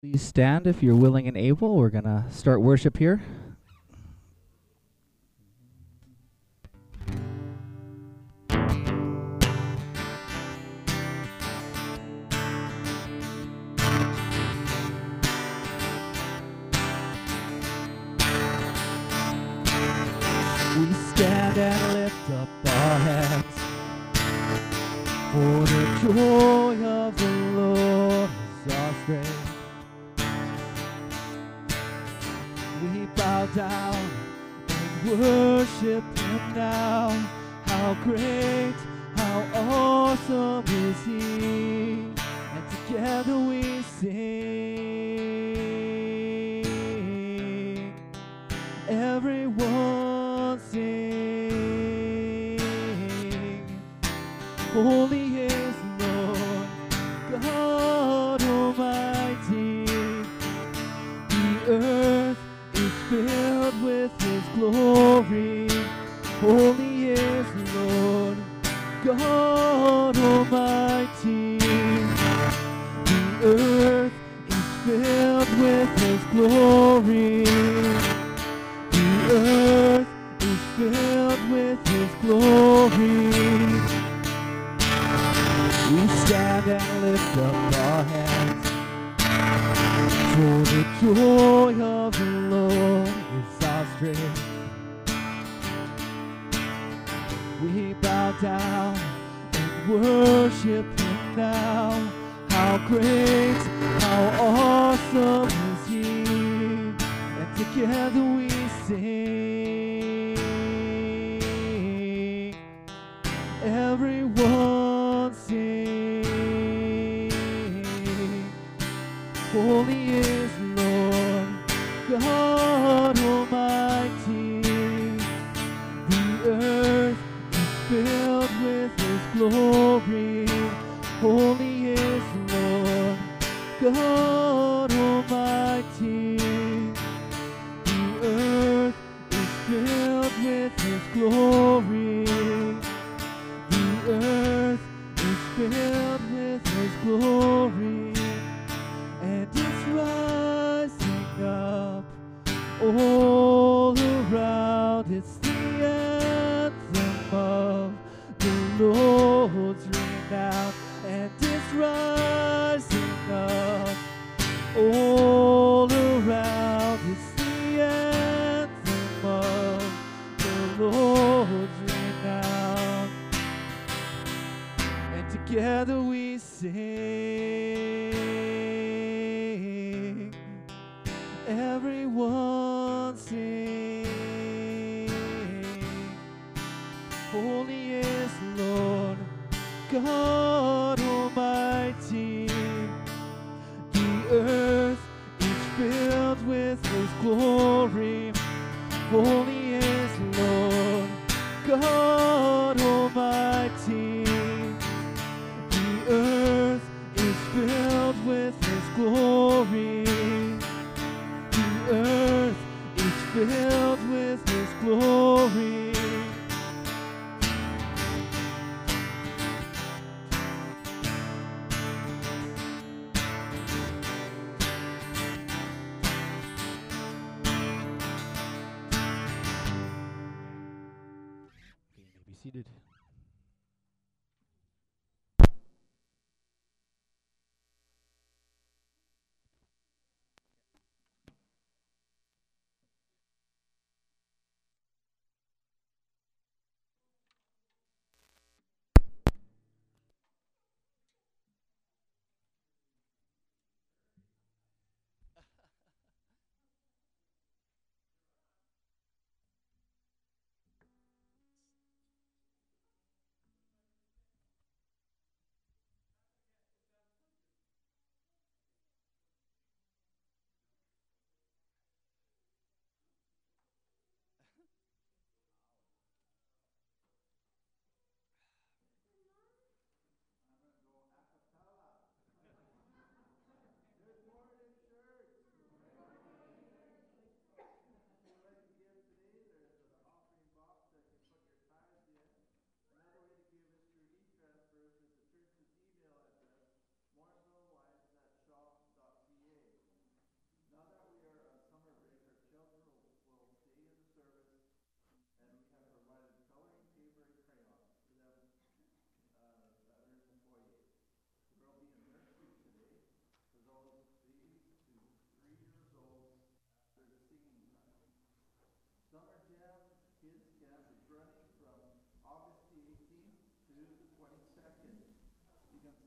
Please stand if you're willing and able. We're going to start worship here. We stand and lift up our hands, for the joy of the Lord is our strength. We bow down and worship Him now. How great, how awesome is He, and together we sing. Everyone sing. Holy is the Lord God Almighty. The earth is filled with His glory. Holy is the Lord God Almighty. The earth is filled with His glory. The earth is filled with His glory. We stand and lift up our hands, for the joy of the Lord is our strength. We bow down and worship Him now. How great, how awesome is He, and together we sing. Everyone sing. Holy is the Lord God Almighty. The earth is filled with His glory. Holy is the Lord God Almighty. The earth is filled with His glory. The earth is filled with His glory, and it's rising up all around. It's the anthem of the Lord's renown, and it's rising up all around. It's the anthem of the Lord's renown, and together we sing. Everyone sing. Holy is the Lord God Almighty. The earth is filled with His glory. Holy is the Lord God Almighty. The earth is filled with His glory. The earth is filled with His glory. You may be seated.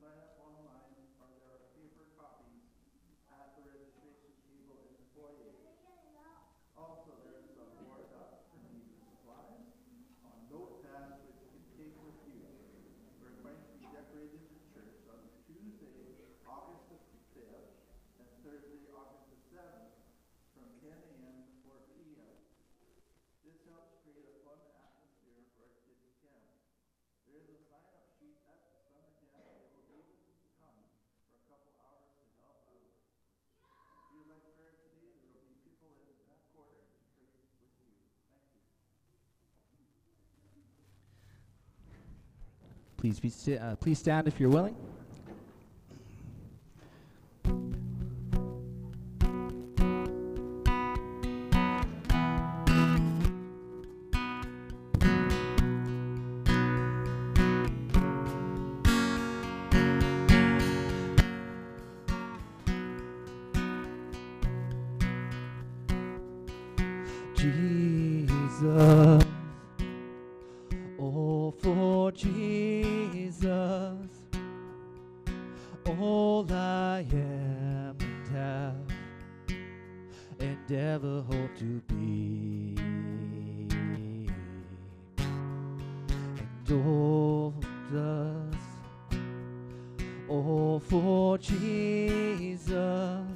sign up online or there are paper copies at the registration table in the foyer. Also, there is some board up for needs and supplies on notepads which you can take with you. We're going to be decorating the church on Tuesday, August the 5th and Thursday, August the 7th from 10 a.m. to 4 p.m. This helps create a fun atmosphere for our kids' camp. There is a sign-up sheet at the summer camp table able to come for a couple hours to help out. If you like prayer today, there will be people in that corner to pray with you. Thank you. Please stand if you're willing. Jesus, oh, for Jesus, all I am and have, and ever hope to be, and all does, oh, for Jesus,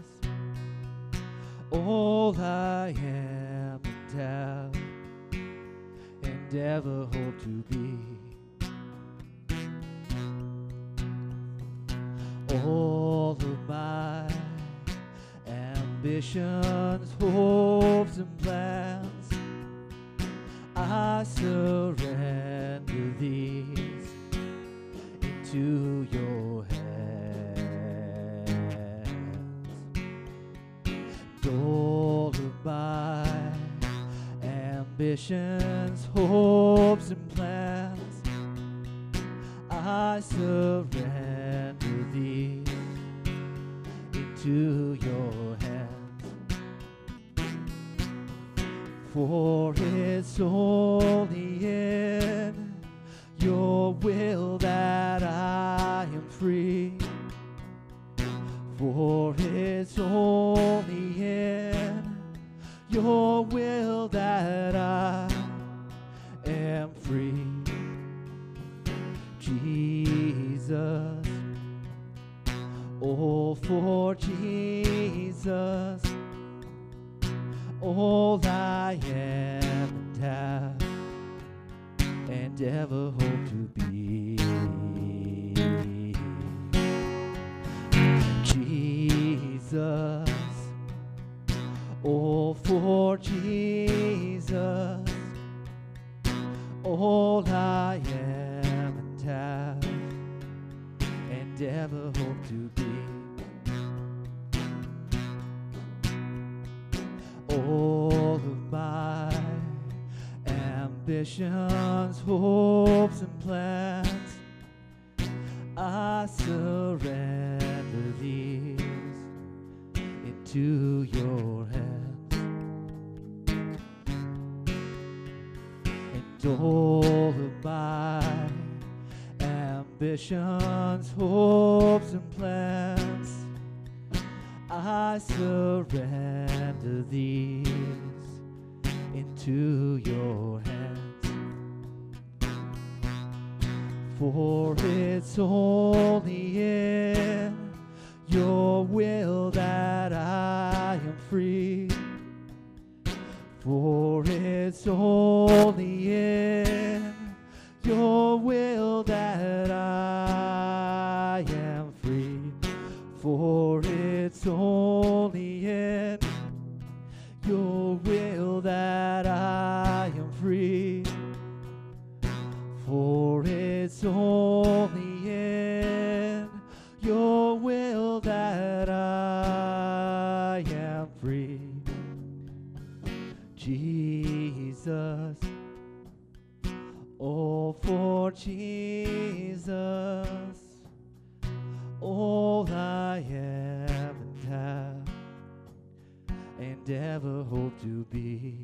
all I am and have, and ever hope to be. All of my ambitions, hopes, and plans, I surrender these into your hands. And all of my ambitions, hopes, and plans, I surrender these into your hands. For it's only in your will that I am free. For it's only in your will that I am free. Jesus, oh, for Jesus, all I am and have, and ever hope to be. Jesus, oh, for Jesus, all I am and have, and ever hope to be. All of my ambitions, hopes, and plans, I surrender these into your hands. And all of my ambitions, hopes, and plans, I surrender these into your hands. For it's only in your will that I am free. For it's only in your will that I am free. For it's only in your will that I am free. For it's only in your will that I am free. Jesus, oh, for Jesus, all I am and have, and ever hope to be.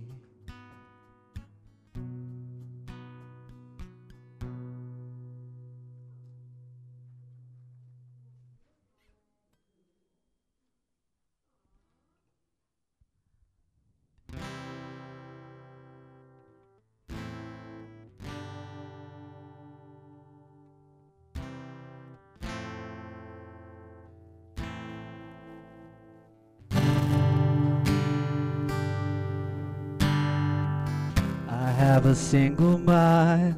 have a single mind.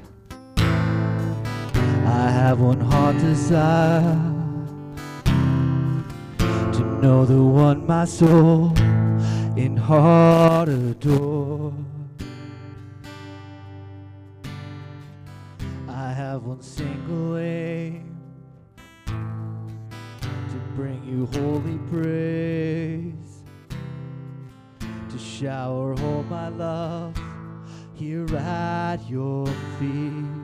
I have one heart desire, to know the one my soul in heart adore. I have one single aim, to bring you holy praise, to shower all my love here at your feet.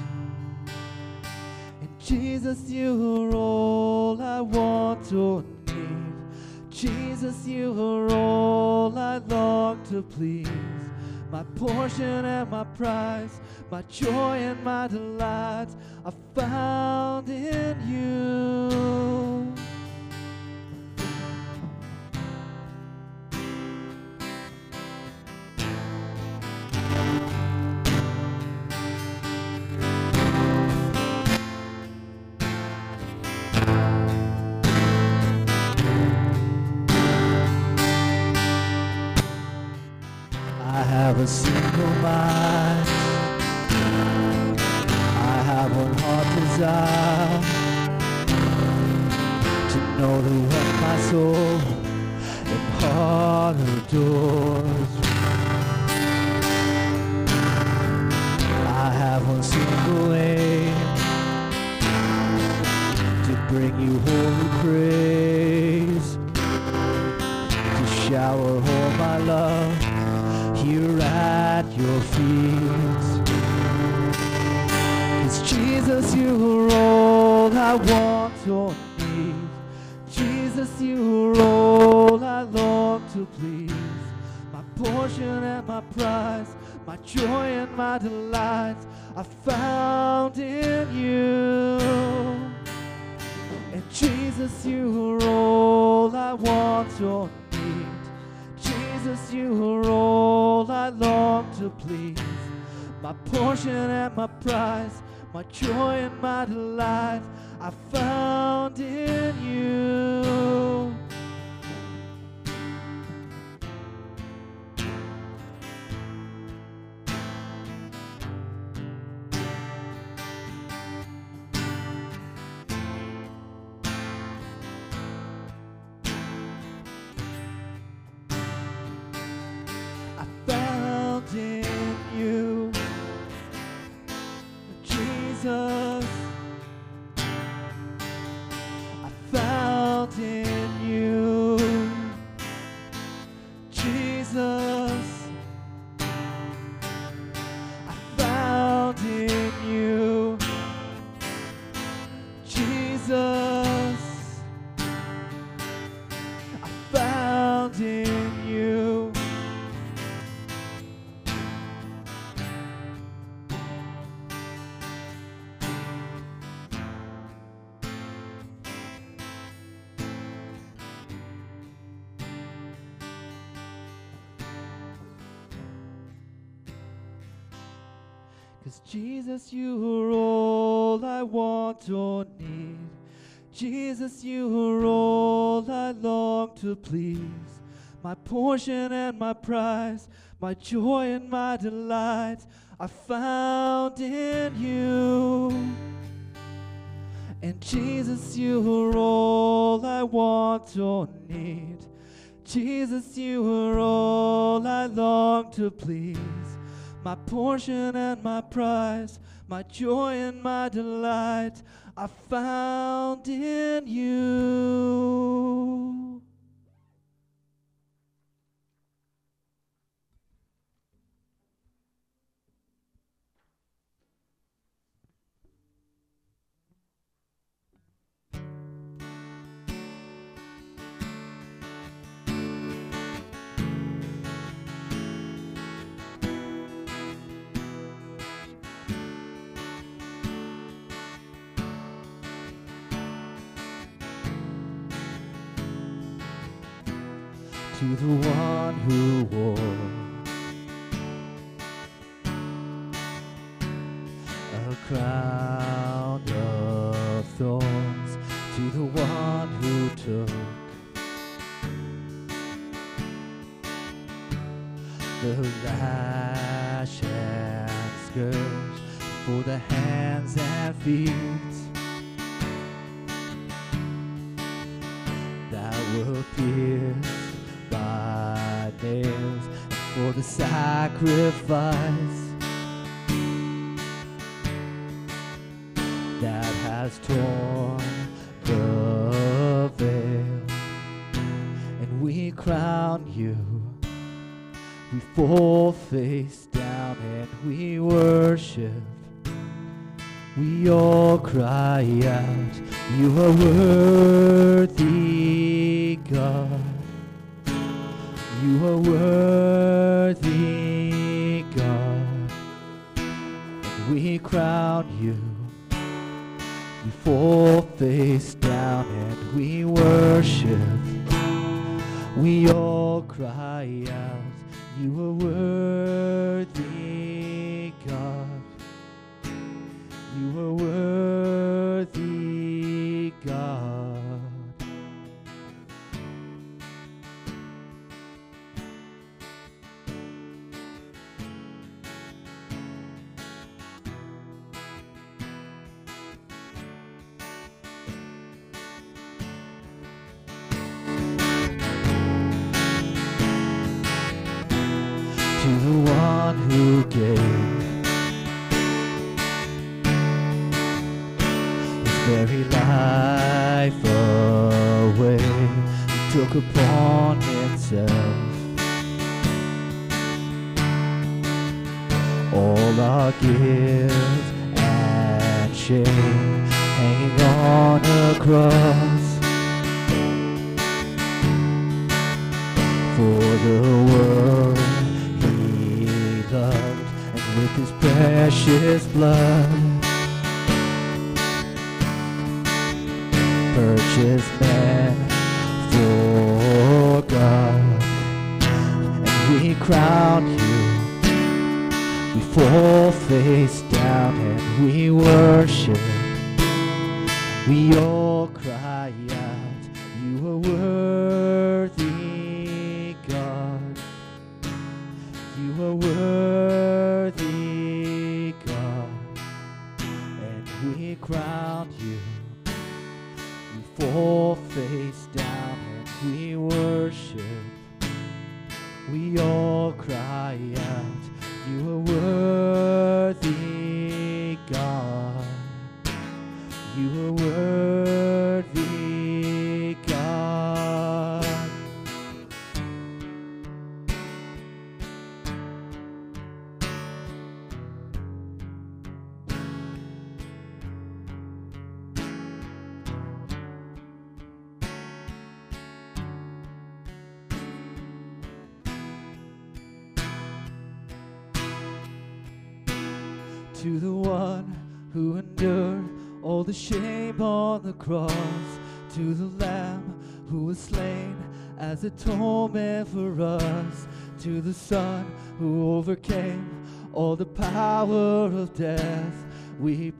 And Jesus, you are all I want or need. Jesus, you are all I long to please. My portion and my prize, my joy and my delight are found in you. I have a single mind. I have one heart desire, to know the one my soul and heart adores. I have one single aim, to bring you holy praise, to shower all my love here at your feet. 'Cause Jesus, you are all I want or need. Jesus, you are all I long to please. My portion and my prize, my joy and my delight are found in you. And Jesus, you are all I want or need. Jesus, you are all I long to please. My portion and my prize, my joy and my delight are found in you. In you, Jesus, I found in you, Jesus, I found in you, Jesus, I found in you. Cause Jesus, you are all I want or need. Jesus, you are all I long to please. My portion and my prize, my joy and my delight are found in you. And Jesus, you are all I want or need. Jesus, you are all I long to please. My portion and my prize, my joy and my delight are found in you. To the one who wore a crown of thorns, to the one who took the lash and scourge, for the hands and feet that were pierced by nails, and for the sacrifice that has torn the veil. And we crown you, we fall face down and we worship. We all cry out, you are worthy, God. You are worthy, God. And we crown you, we fall face down and we worship. We all cry out, you are worthy, God. You are worthy, God. To the one who gave his very life away, he took upon himself all our guilt and shame, hanging on a cross for the world loved, and with his precious blood purchased man for God. And we crown you, we fall face down and we worship. We all cry out, you are worthy, God. You are worthy, God, and we crown you. We fall face down and we worship. We all cry out, you are worthy, God. You are worthy, God. To the one who endured all the shame on the cross, to the Lamb who was slain as atonement for us, to the Son who overcame all the power of death, we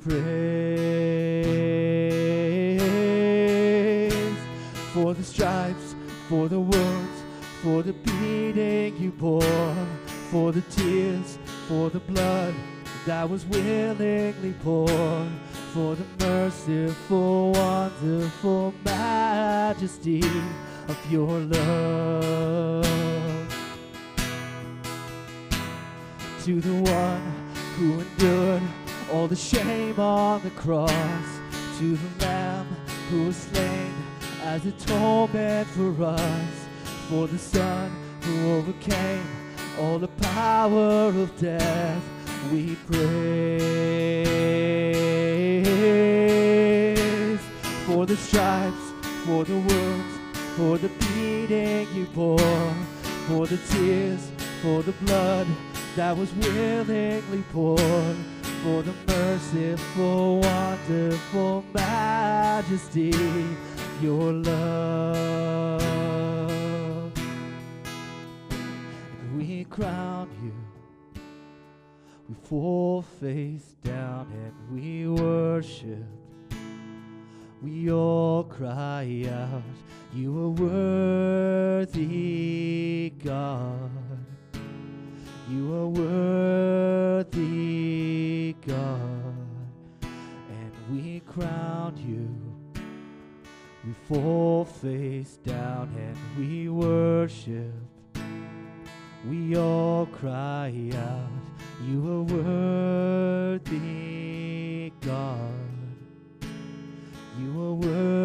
praise. For the stripes, for the wounds, for the beating you bore, for the tears, for the blood that was willingly poured, for the merciful, wonderful majesty of your love. To the one who endured all the shame on the cross, to the Lamb who was slain as atonement for us, for the Son who overcame all the power of death, we praise. For the stripes, for the wounds, for the beating you bore, for the tears, for the blood that was willingly poured, for the merciful, wonderful majesty of your love. And we crown you. We fall face down and we worship. We all cry out, you are worthy, God. You are worthy. fall face down and we worship. We all cry out, you are worthy, God. You are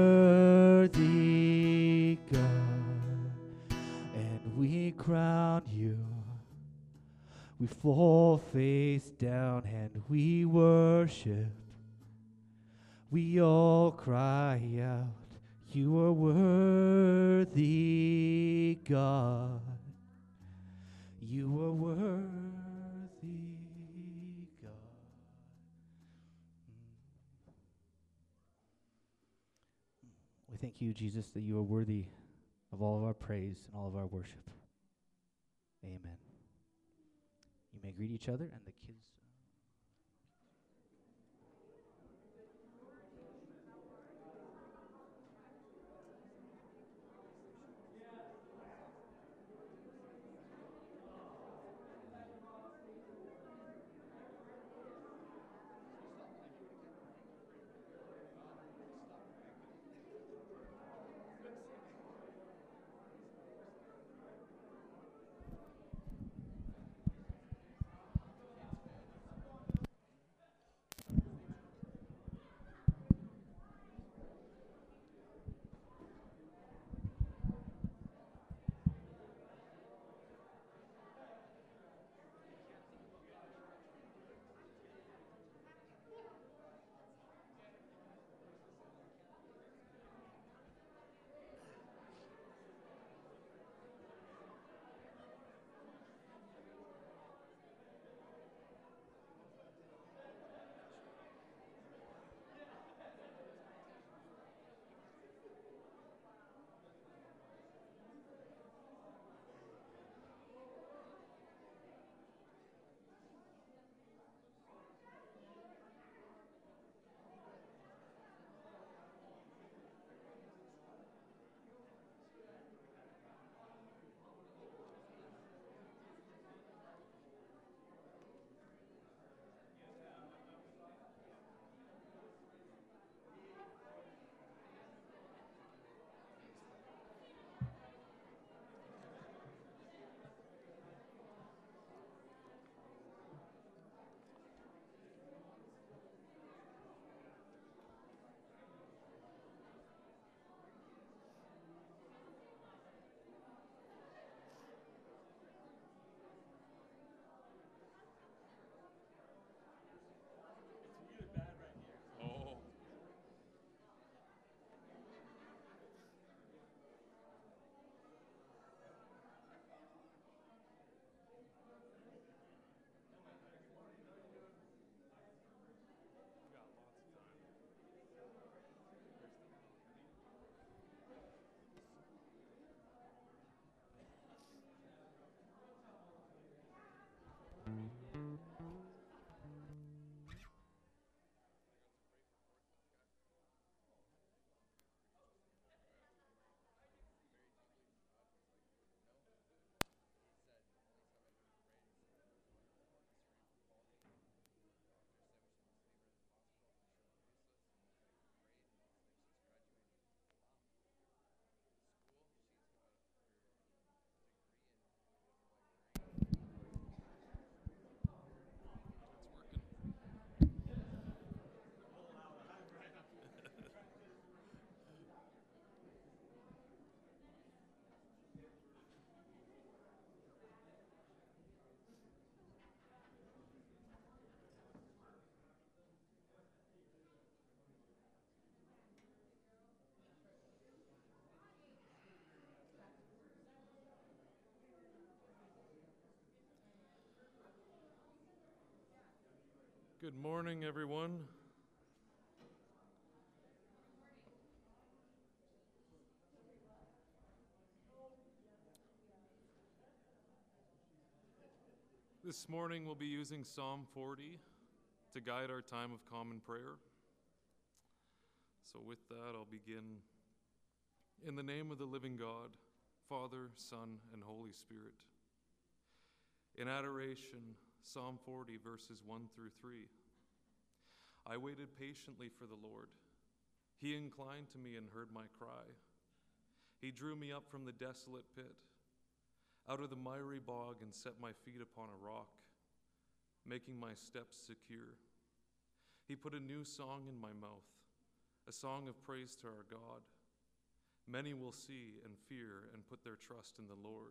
worthy, God. And we crown you. We fall face down and we worship. We all cry out, you are worthy, God. You are worthy, God. We thank you, Jesus, that you are worthy of all of our praise and all of our worship. Amen. You may greet each other and the kids. Good morning, everyone. This morning we'll be using Psalm 40 to guide our time of common prayer. So with that, I'll begin. In the name of the living God, Father, Son, and Holy Spirit. In adoration, Psalm 40, verses 1 through 3. I waited patiently for the Lord. He inclined to me and heard my cry. He drew me up from the desolate pit, out of the miry bog, and set my feet upon a rock, making my steps secure. He put a new song in my mouth, a song of praise to our God. Many will see and fear and put their trust in the Lord.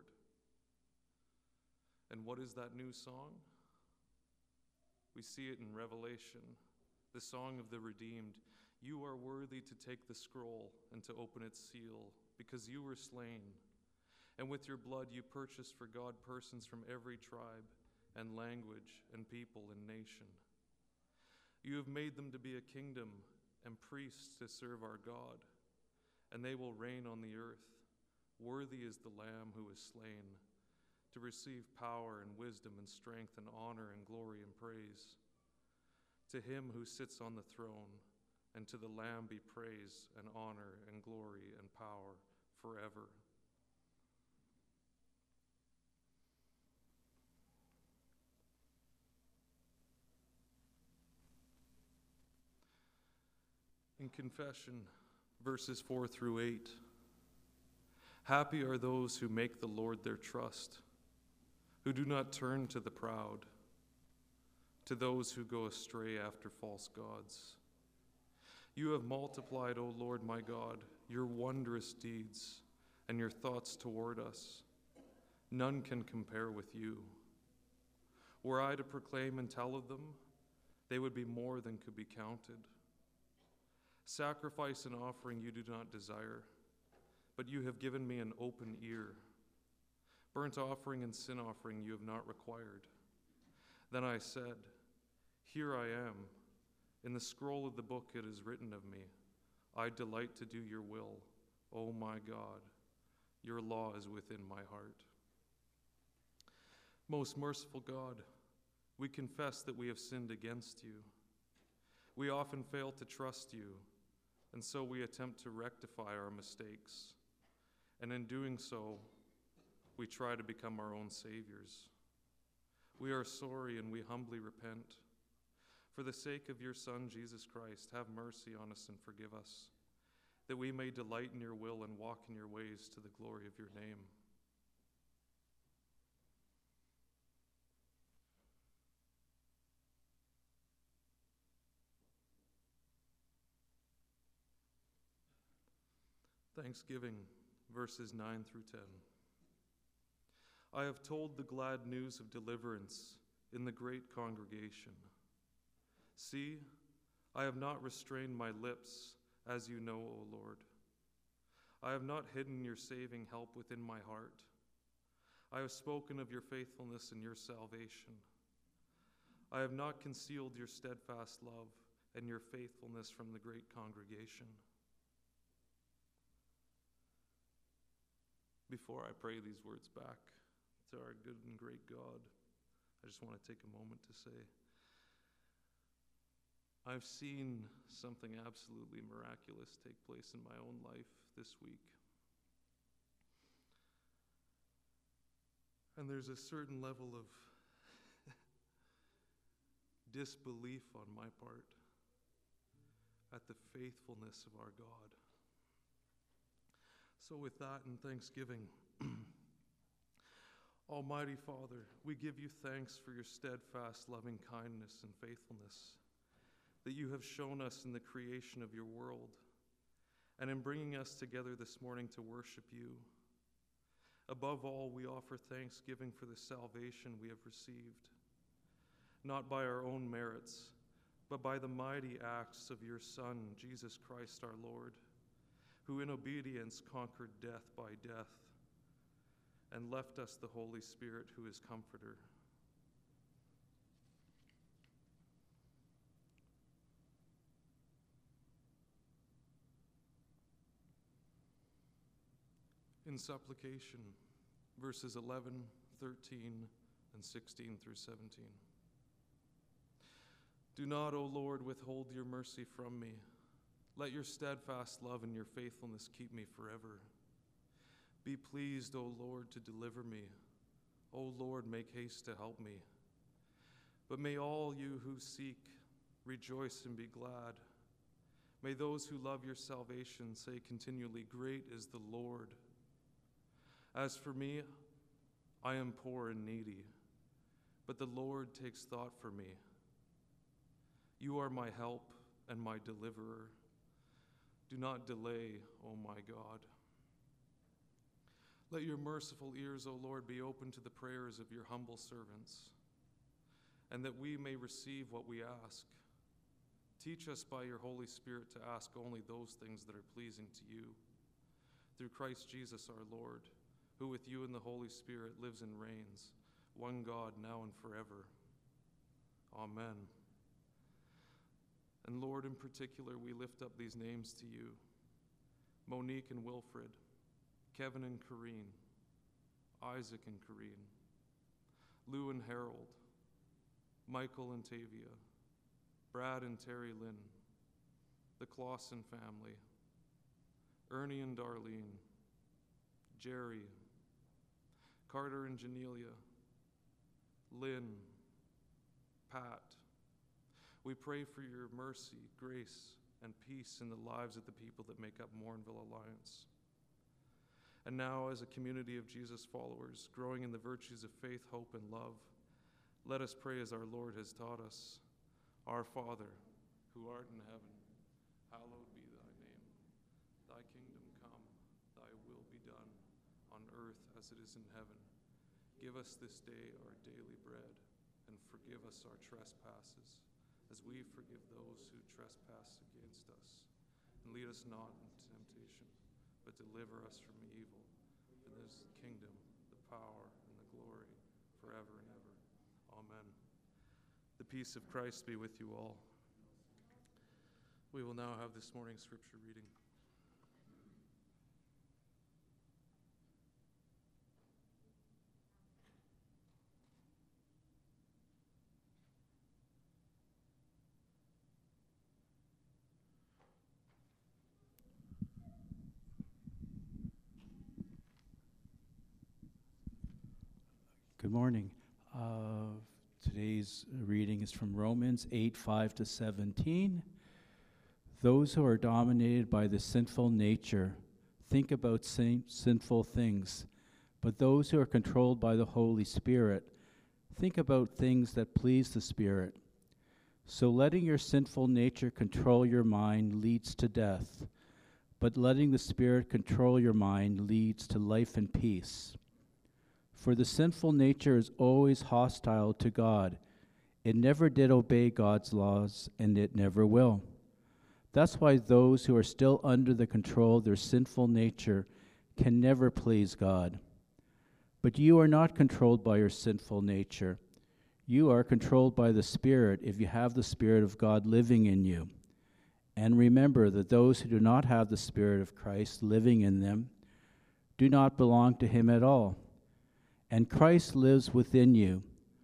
And what is that new song? We see it in Revelation, the song of the redeemed. You are worthy to take the scroll and to open its seal, because you were slain, and with your blood you purchased for God persons from every tribe and language and people and nation. You have made them to be a kingdom and priests to serve our God, and they will reign on the earth. Worthy is the Lamb who was slain, to receive power and wisdom and strength and honor and glory and praise. To him who sits on the throne and to the Lamb be praise and honor and glory and power forever. In confession, verses 4 through 8, happy are those who make the Lord their trust, who do not turn to the proud, to those who go astray after false gods. You have multiplied, O Lord my God, your wondrous deeds and your thoughts toward us. None can compare with you. Were I to proclaim and tell of them, they would be more than could be counted. Sacrifice and offering you do not desire, but you have given me an open ear. Burnt offering and sin offering you have not required. Then I said, here I am. In the scroll of the book it is written of me, I delight to do your will, O my God. Your law is within my heart. Most merciful God, we confess that we have sinned against you. We often fail to trust you, and so we attempt to rectify our mistakes. And in doing so, we try to become our own saviors. We are sorry and we humbly repent. For the sake of your Son, Jesus Christ, have mercy on us and forgive us, that we may delight in your will and walk in your ways to the glory of your name. Thanksgiving, verses 9 through 10. I have told the glad news of deliverance in the great congregation. See, I have not restrained my lips, as you know, O Lord. I have not hidden your saving help within my heart. I have spoken of your faithfulness and your salvation. I have not concealed your steadfast love and your faithfulness from the great congregation. Before I pray these words back to our good and great God, I just want to take a moment to say, I've seen something absolutely miraculous take place in my own life this week. And there's a certain level of disbelief on my part at the faithfulness of our God. So with that and thanksgiving, Almighty Father, we give you thanks for your steadfast loving kindness and faithfulness that you have shown us in the creation of your world and in bringing us together this morning to worship you. Above all, we offer thanksgiving for the salvation we have received, not by our own merits, but by the mighty acts of your Son, Jesus Christ our Lord, who in obedience conquered death by death and left us the Holy Spirit, who is Comforter. In supplication, verses 11, 13, and 16 through 17. Do not, O Lord, withhold your mercy from me. Let your steadfast love and your faithfulness keep me forever. Be pleased, O Lord, to deliver me. O Lord, make haste to help me. But may all you who seek rejoice and be glad. May those who love your salvation say continually, "Great is the Lord." As for me, I am poor and needy, but the Lord takes thought for me. You are my help and my deliverer. Do not delay, O my God. Let your merciful ears, O Lord, be open to the prayers of your humble servants, and that we may receive what we ask. Teach us by your Holy Spirit to ask only those things that are pleasing to you. Through Christ Jesus our Lord, who with you and the Holy Spirit lives and reigns, one God, now and forever. Amen. And Lord, in particular, we lift up these names to you: Monique and Wilfred, Kevin and Corrine, Isaac and Corrine, Lou and Harold, Michael and Tavia, Brad and Terry Lynn, the Clausen family, Ernie and Darlene, Jerry, Carter and Janelia, Lynn, Pat. We pray for your mercy, grace, and peace in the lives of the people that make up Morinville Alliance. And now, as a community of Jesus followers, growing in the virtues of faith, hope, and love, let us pray as our Lord has taught us. Our Father, who art in heaven, hallowed be thy name. Thy kingdom come, thy will be done, on earth as it is in heaven. Give us this day our daily bread, and forgive us our trespasses, as we forgive those who trespass against us. And lead us not into temptation, but deliver us from evil. For this is the kingdom, the power, and the glory, forever and ever. Amen. The peace of Christ be with you all. We will now have this morning's scripture reading. Good morning. Today's reading is from Romans 8:5-17. Those who are dominated by the sinful nature think about sinful things, but those who are controlled by the Holy Spirit think about things that please the Spirit. So letting your sinful nature control your mind leads to death, but letting the Spirit control your mind leads to life and peace. For the sinful nature is always hostile to God. It never did obey God's laws, and it never will. That's why those who are still under the control of their sinful nature can never please God. But you are not controlled by your sinful nature. You are controlled by the Spirit if you have the Spirit of God living in you. And remember that those who do not have the Spirit of Christ living in them do not belong to him at all. And Christ lives within you.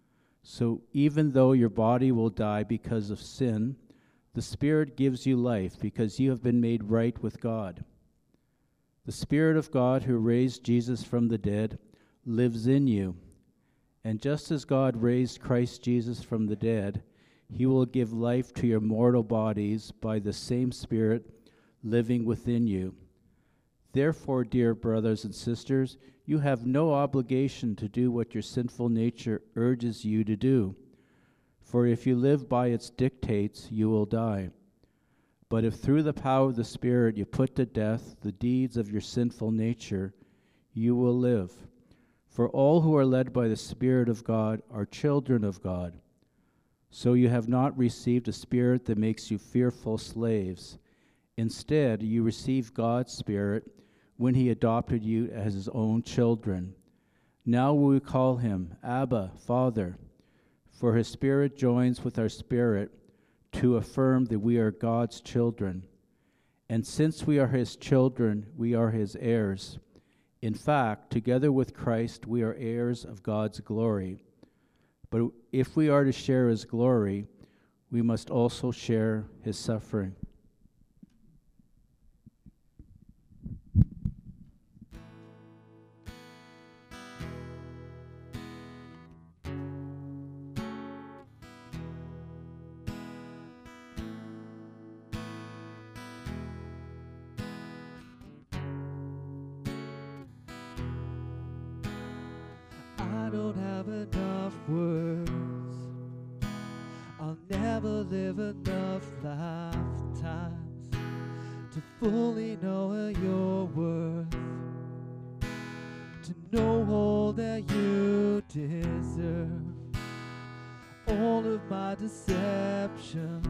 So even though your body will die because of sin, the Spirit gives you life because you have been made right with God. The Spirit of God who raised Jesus from the dead lives in you. And just as God raised Christ Jesus from the dead, he will give life to your mortal bodies by the same Spirit living within you. Therefore, dear brothers and sisters, you have no obligation to do what your sinful nature urges you to do. For if you live by its dictates, you will die. But if through the power of the Spirit you put to death the deeds of your sinful nature, you will live. For all who are led by the Spirit of God are children of God. So you have not received a spirit that makes you fearful slaves. Instead, you received God's Spirit when he adopted you as his own children. Now we call him Abba, Father, for his Spirit joins with our spirit to affirm that we are God's children. And since we are his children, we are his heirs. In fact, together with Christ, we are heirs of God's glory. But if we are to share his glory, we must also share his suffering. don't have enough words. I'll never live enough lifetimes to fully know your worth, to know all that you deserve. All of my deceptions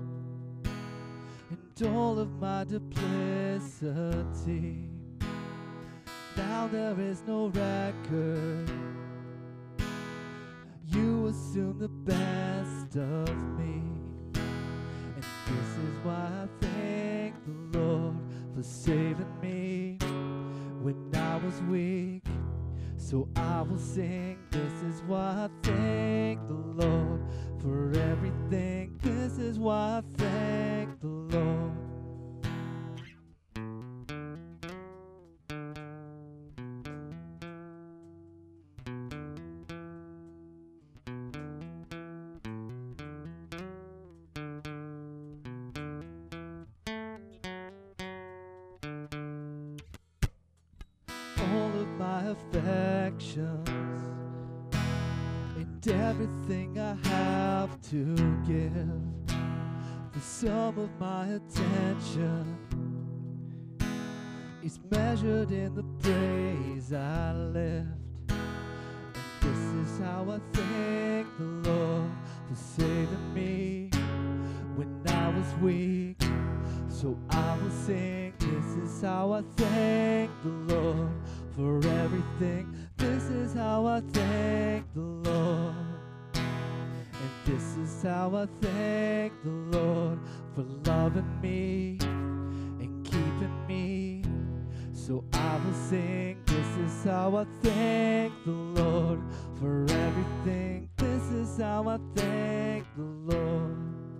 and all of my duplicity. Now there is no record. You assume the best of me, and this is why I thank the Lord for saving me when I was weak. So I will sing, this is why I thank the Lord for everything. This is why I thank the Lord. All of my affections and everything I have to give, the sum of my attention is measured in the praise I lift. And this is how I thank the Lord for saving me when I was weak. So I will sing, this is how I thank the Lord for everything. This is how I thank the Lord. And this is how I thank the Lord for loving me and keeping me. So I will sing, this is how I thank the Lord for everything. This is how I thank the Lord.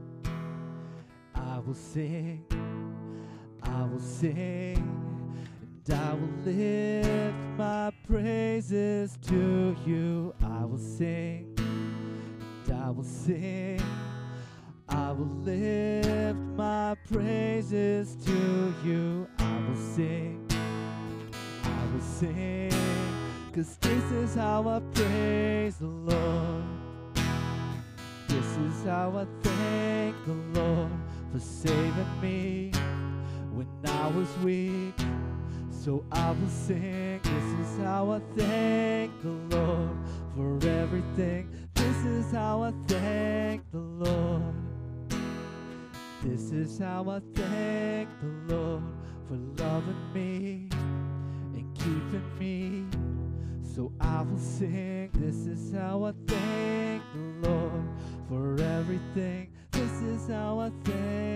I will sing, I will sing, and I will lift my praises to you. I will sing, and I will sing, I will lift my praises to you. I will sing, I will sing, 'cause this is how I praise the Lord. This is how I thank the Lord for saving me when I was weak. So I will sing, this is how I thank the Lord for everything. This is how I thank the Lord. This is how I thank the Lord for loving me and keeping me. So I will sing, this is how I thank the Lord for everything. This is how I thank